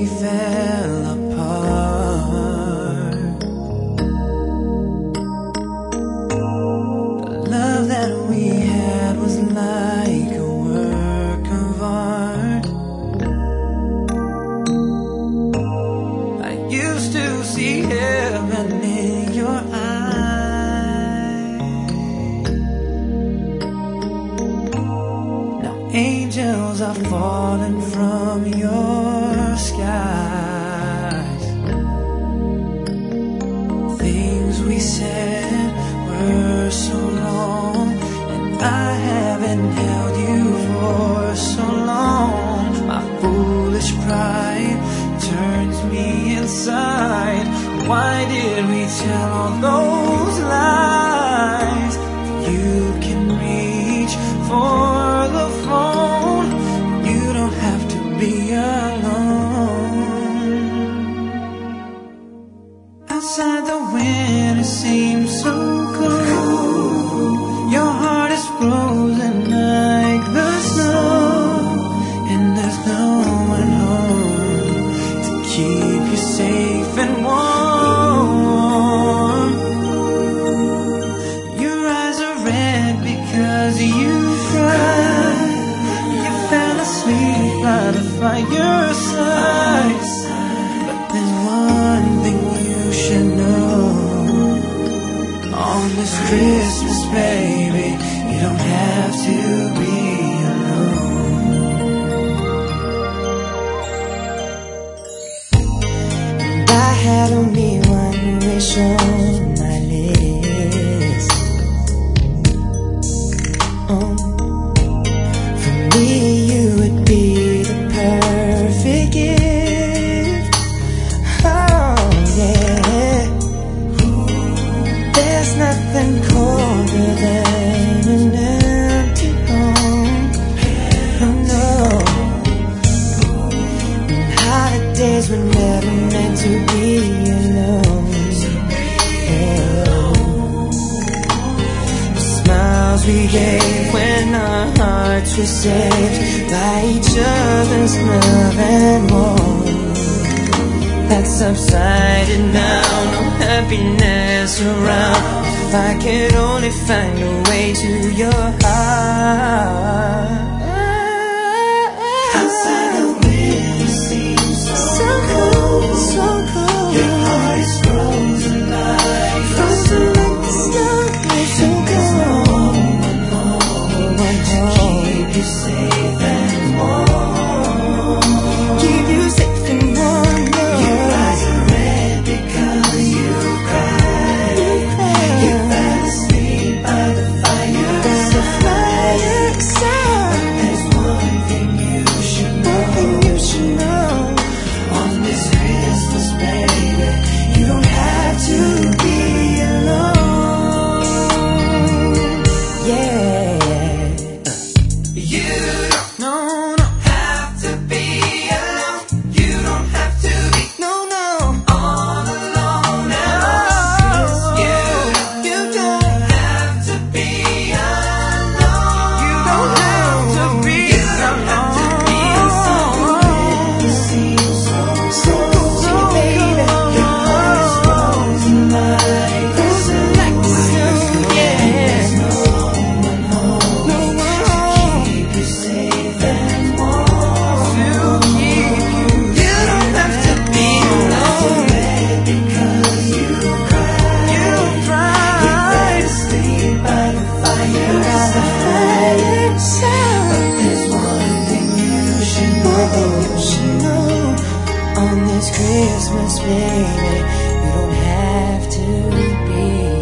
we fell apart. The love that we had was like a work of art. I used to see heaven in your eyes. Now angels are falling from your skies. Things we said were so wrong, and I haven't held you for so long. My foolish pride turns me inside. Why did we tell all those lies? You can reach for the phone. You don't have to be alone. Outside the winter seems so cold. Your heart is frozen like the snow, and there's no one home to keep you safe and warm. Your eyes are red because you cried. You fell asleep by the fireside. But there's one thing you should know. On this Christmas, baby, you don't have to be alone. And I had only one wish on my list. Oh, for me you would be the perfect gift. Oh yeah, there's nothing colder than an empty home. Oh no, and holidays were never meant to be alone. The smiles we gave when our hearts were saved by each other's love and warmth, that's subsided now. No happiness around. If I could only find a way to your heart. Outside the window seems so cold, so cold. Your heart is frozen like the snow, so cold. No one to keep you safe and warm. Keep you safe and warm. Your eyes are red because you cried. You fell asleep by the fireside. But there's one thing you should know. On this Christmas, baby, you don't have to be alone. Yeah. You don't have to be alone. You don't have to be all alone at all. You don't have to be alone. You don't have to be alone. It seems so cold, baby. Your heart is frozen like the snow. Yeah. There's no one home to keep you safe and warm. You don't have to be alone because you cried. You fell asleep by the fireside. But there's one thing you should know. On this Christmas, baby, you don't have to be